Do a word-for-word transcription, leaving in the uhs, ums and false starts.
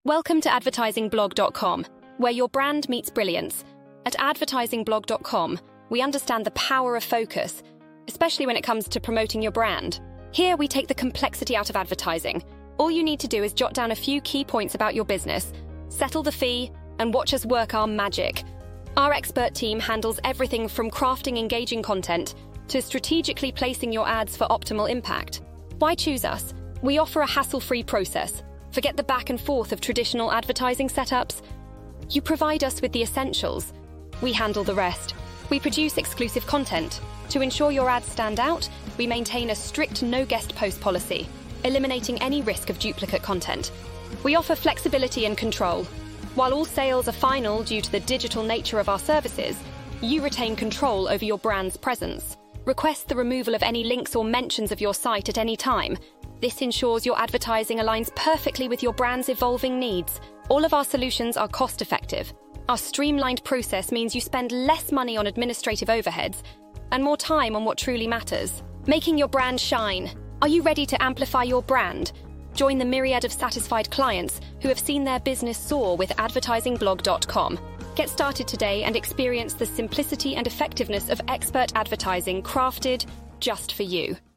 Welcome to advertising blog dot com, where your brand meets brilliance. At advertising blog dot com, we understand the power of focus, especially when it comes to promoting your brand. Here, we take the complexity out of advertising. All you need to do is jot down a few key points about your business, settle the fee, and watch us work our magic. Our expert team handles everything from crafting engaging content to strategically placing your ads for optimal impact. Why choose us? We offer a hassle-free process. Forget the back and forth of traditional advertising setups. You provide us with the essentials. We handle the rest. We produce exclusive content. To ensure your ads stand out, we maintain a strict no-guest post policy, eliminating any risk of duplicate content. We offer flexibility and control. While all sales are final due to the digital nature of our services, you retain control over your brand's presence. Request the removal of any links or mentions of your site at any time. This ensures your advertising aligns perfectly with your brand's evolving needs. All of our solutions are cost-effective. Our streamlined process means you spend less money on administrative overheads and more time on what truly matters, making your brand shine. Are you ready to amplify your brand? Join the myriad of satisfied clients who have seen their business soar with advertising blog dot com. Get started today and experience the simplicity and effectiveness of expert advertising crafted just for you.